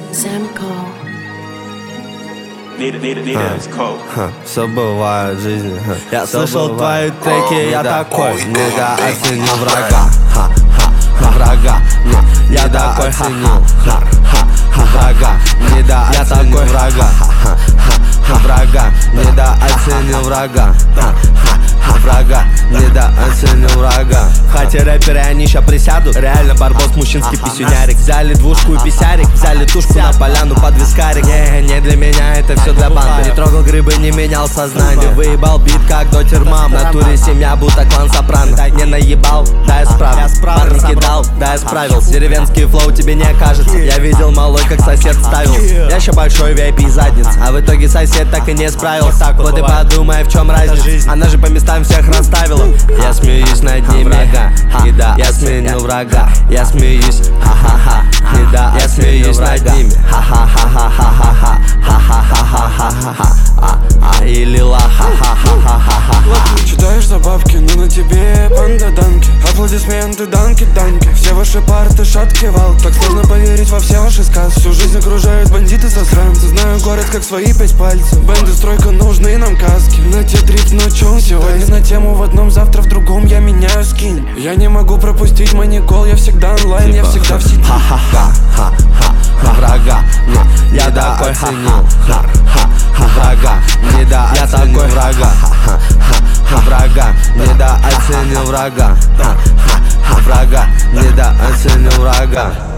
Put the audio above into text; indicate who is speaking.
Speaker 1: Все бывает в жизни. Я слышал твои треки, я такой недооценил врага. Врага, я такой оценил врага, недооценил врага. Врага, недооценил врага. Врага, недооценил врага. Хотя рэперы, они ща присядут. Реально барбос, мужчинский писюнярик. Взяли двушку и писярик, взяли тушку на поляну под вискарик. Не для меня, это все для банды. Не трогал грибы, не менял сознание. Выебал бит, как дотермам. В натуре семья, будто клан Сопрано. Не наебал, да я справил. Парень кидал, да я справился. Деревенский флоу тебе не окажется. Я видел малой, как сосед ставил. Я ща большой VIP задница, а в итоге сосед так и не справился. Вот и подумай, в чем разница. Она же по местам всех расставила. Я смеюсь над ними, я сменил врага. Я смеюсь, ха-ха-ха. Я смеюсь над ними, ха-ха-ха-ха-ха-ха. Или ха-ха-ха-ха-ха.
Speaker 2: Читаешь за бабки, но на тебе панда данки. Аплодисменты, данки. Все ваши парты шатки вал. Так сложно поверить во все ваши сказки. Всю жизнь окружают бандиты засранцы. Знаю город как свои 5 пальцев. Бенды, стройка, нужны нам каски. На те трip, но чё он сегодня? На тему в одном, завтра в другом я меняю скин. Я не могу пропустить маникол, я всегда онлайн, я всегда в сети.
Speaker 1: Ха-ха-ха, врага, я такой оценил врага, недооценил врага. Врага, недооценил врага. Врага, недооценил врага.